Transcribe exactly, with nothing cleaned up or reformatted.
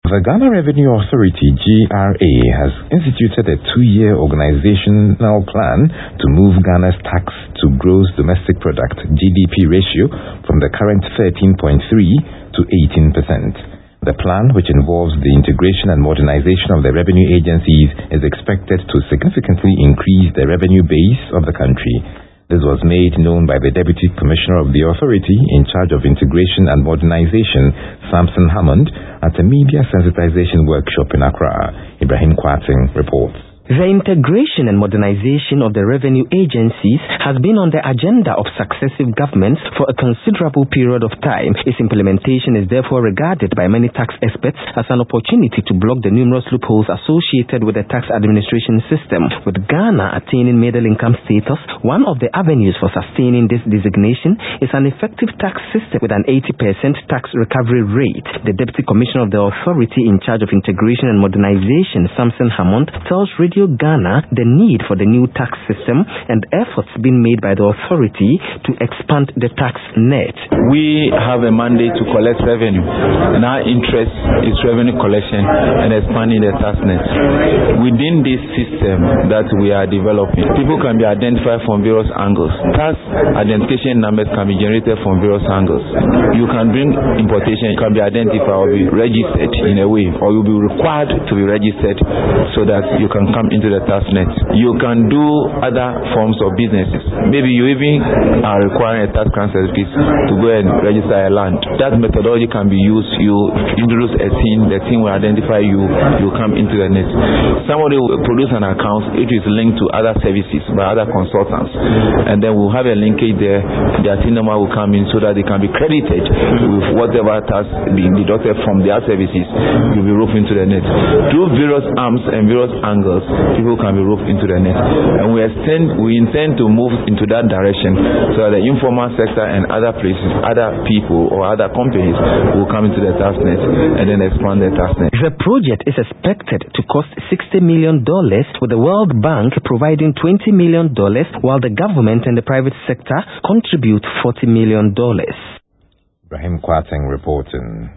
The Ghana Revenue Authority, G R A, has instituted a two-year organizational plan to move Ghana's tax to gross domestic product, G D P ratio, from the current thirteen point three to eighteen percent. The plan, which involves the integration and modernization of the revenue agencies, is expected to significantly increase the revenue base of the country. This was made known by the Deputy Commissioner of the Authority in charge of integration and modernization, Samson Hammond, at a media sensitization workshop in Accra. Ibrahim Kwating reports. The integration and modernization of the revenue agencies has been on the agenda of successive governments for a considerable period of time. Its implementation is therefore regarded by many tax experts as an opportunity to block the numerous loopholes associated with the tax administration system. With Ghana attaining middle income status, one of the avenues for sustaining this designation is an effective tax system with an eighty percent tax recovery rate. The Deputy Commissioner of the Authority in charge of integration and modernization, Samson Hammond, tells Radio Ghana the need for the new tax system and efforts being made by the authority to expand the tax net. We have a mandate to collect revenue, and our interest is revenue collection and expanding the tax net. Within this system that we are developing, people can be identified from various angles. Tax identification numbers can be generated from various angles. You can bring importation, can be identified or be registered in a way, or you'll be required to be registered so that you can come into the tax net. You can do other forms of businesses. Maybe you even are requiring a tax transfer certificate to go and register a land. That methodology can be used. You introduce a team, the team will identify you, you come into the net. Somebody will produce an account, it is linked to other services by other consultants, and then we'll have a linkage there. Their team number will come in so that they can be credited with whatever tax being deducted from their services. You'll be roped into the net. Through various arms and various angles, people can be roped into the net, and we extend, we intend to move into that direction so that the informal sector and other places, other people or other companies will come into the tax net and then expand the tax net. The project is expected to cost sixty million dollars, with the World Bank providing twenty million dollars, while the government and the private sector contribute forty million dollars. Ibrahim Kwating reporting.